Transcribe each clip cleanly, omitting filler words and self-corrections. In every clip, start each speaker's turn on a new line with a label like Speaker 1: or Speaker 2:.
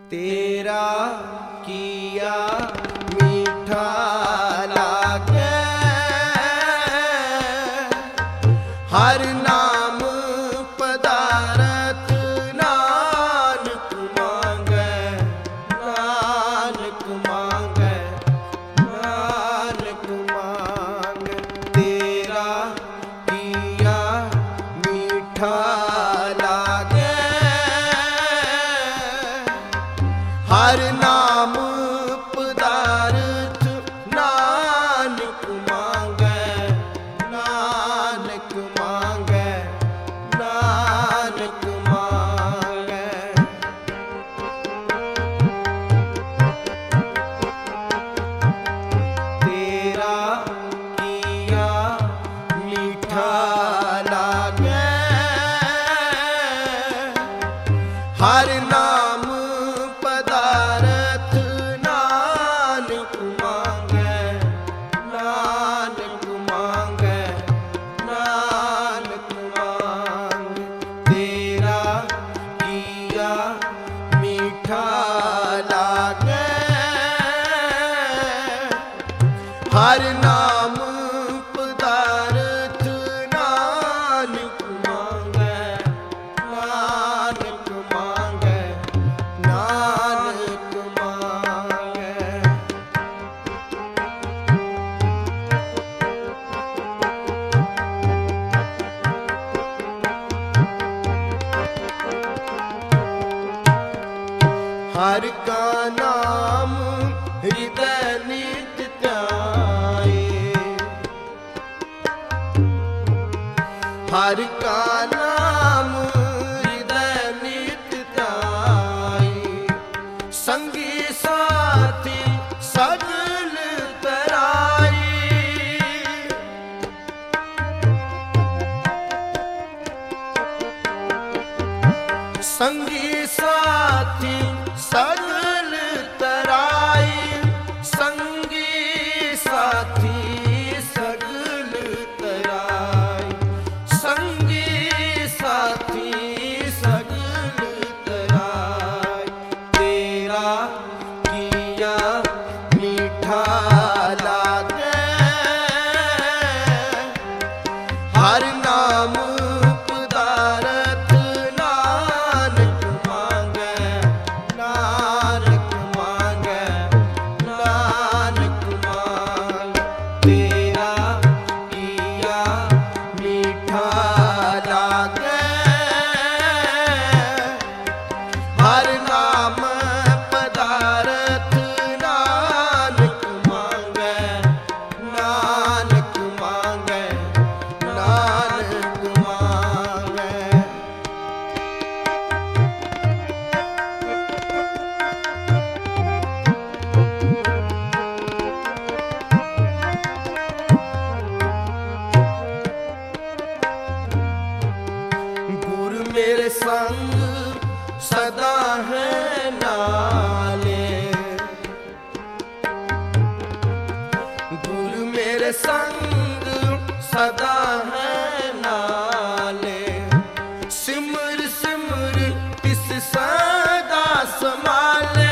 Speaker 1: तेरा किया मीठा लागे हर नाम पदारथ नानक मांगे नानक मांगे नानक मांगे तेरा किया मीठा लागे हर नाम पदारथ नानक मांगे नानक मांगे नानक मांगे तेरा किया मीठा लागे हर नाम पदारथ नानक मांगे नानक मांगे नानक मांगे तेरा किया मीठा लागे हर नाम पदारथ नानक मांगे नानक मांगे नानक मांगे हर का नाम हृदय नित्य ध्याये हर का नाम हृदय नित्य ध्याये संगी साथी सगल तराई संगी साथी सगल तराई संगी साथी सगल तराई संगी साथी सगल तराई तेरा किया मीठा लागे हर नाम पदारथ नानक मांगे नानक मांगे नानक मांगे तेरा किया मीठा लागे हर नाम पदारथ नानक मांगे नानक मांगे नानक मांगे गुरु मेरे संग सदा है नाले गुरु मेरे संग सदा है नाले सिमर सिमर तिस सदा संभाले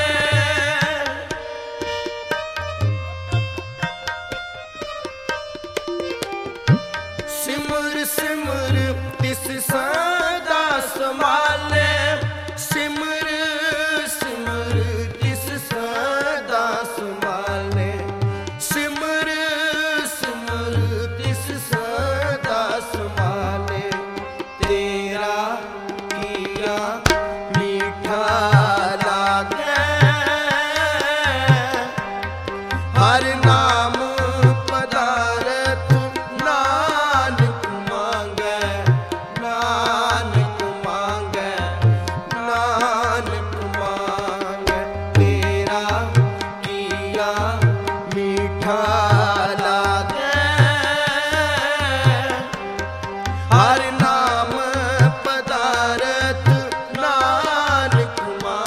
Speaker 1: सिमर सिमर तिस सदा संभाले सिमर सिमर तिस सदा संभाले सिमर सिमर तिस सदा संभाले तेरा किया मीठा लागे हर नाम पदारथ नानक मांगे नानक मांगे नानक मांगे तेरा किया मीठा लागे हर नाम पदारथ नानक मांगे